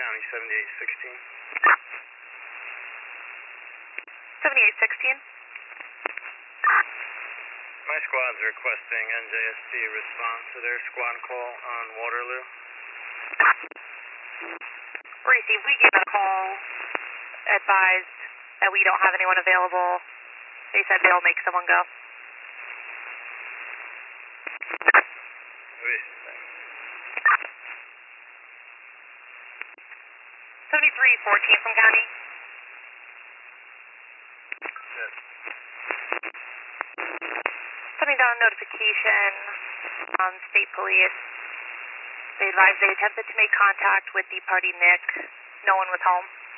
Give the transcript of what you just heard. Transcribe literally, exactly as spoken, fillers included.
County seventy-eight sixteen. seventy-eight sixteen. My squad's requesting N J S T respond to their squad call on Waterloo. Received. We gave a call, advised that we don't have anyone available. They said they'll make someone go. Oui. seventy-three fourteen from County. Yes. Sending down a notification on state police. They advised they attempted to make contact with the party Nick. No one was home.